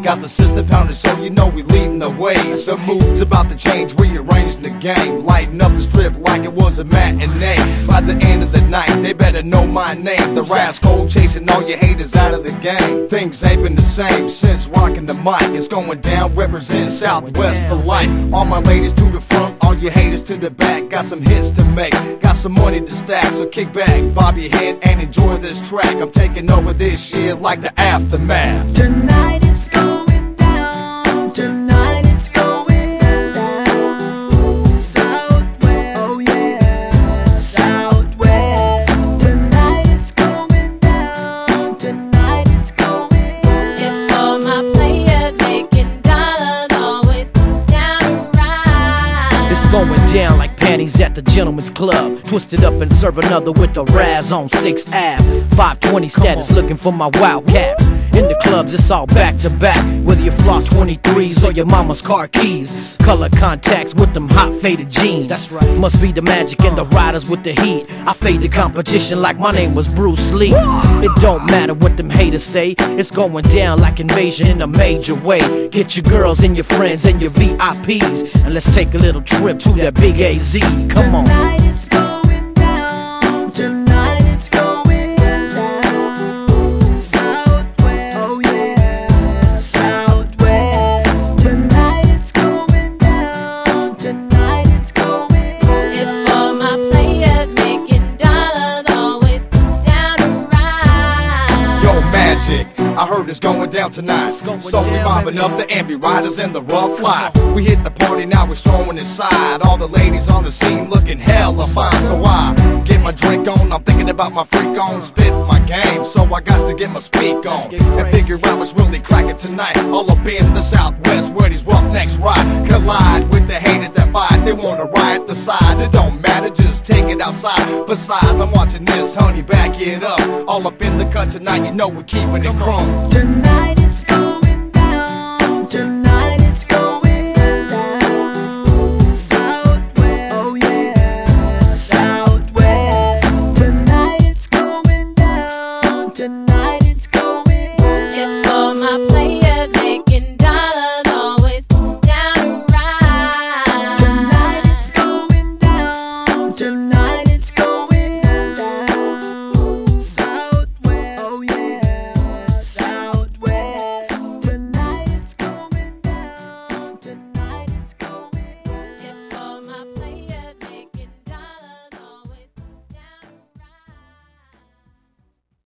Got the system pounded, so you know we leading the way. The move's about to change, rearranging the game. Lighting up the strip like it was a matinee. By the end of the night, they better know my name. The rascal chasing all your haters out of the game. Things ain't been the same since rocking the mic. It's going down, representing Southwest for life. All my ladies to the front, all your haters to the back. Got some hits to make, got some money to stack. So kick back, bob your head, and enjoy this track. I'm taking over this year like the aftermath. Tonight it's going down. Tonight it's going down. Southwest, oh yeah, Southwest. Tonight it's going down. Tonight it's going down. It's for my players making dollars, always down to ride. It's going down like panties at the Gentleman's Club. Twisted up and serve another with the Raz on 6th Ave. 520 status, looking for my Wildcats. In the clubs, it's all back to back. Whether you floss 23s or your mama's car keys. Color contacts with them hot faded jeans. That's right. Must be the magic and the riders with the heat. I fade the competition like my name was Bruce Lee. It don't matter what them haters say. It's going down like invasion in a major way. Get your girls and your friends and your VIPs, and let's take a little trip to that big AZ. Come on. Tonight it's going down. Tonight it's going down. Southwest, oh yeah, Southwest. Tonight it's going down. Tonight it's going down. It's for my players making dollars, always down to ride. Yo, Magic, I heard it's going down tonight. So we mobbing up the ambi riders and the rough life. We hit the party, now we're strolling inside. All the ladies on the scene looking hella fine. So I get my drink on, I'm thinking about my freak on. Spit my game, so I got to get my speak on. And figure out what's really cracking tonight. All up in the Southwest where these roughnecks ride. Collide with the haters that fight, they wanna riot the sides. It don't matter, just take it outside. Besides, I'm watching this, honey, back it up. All up in the cut tonight, you know we're keeping it crunk. Tonight it's going down. Tonight it's going down. Southwest, oh yeah, Southwest. Tonight it's going down. Tonight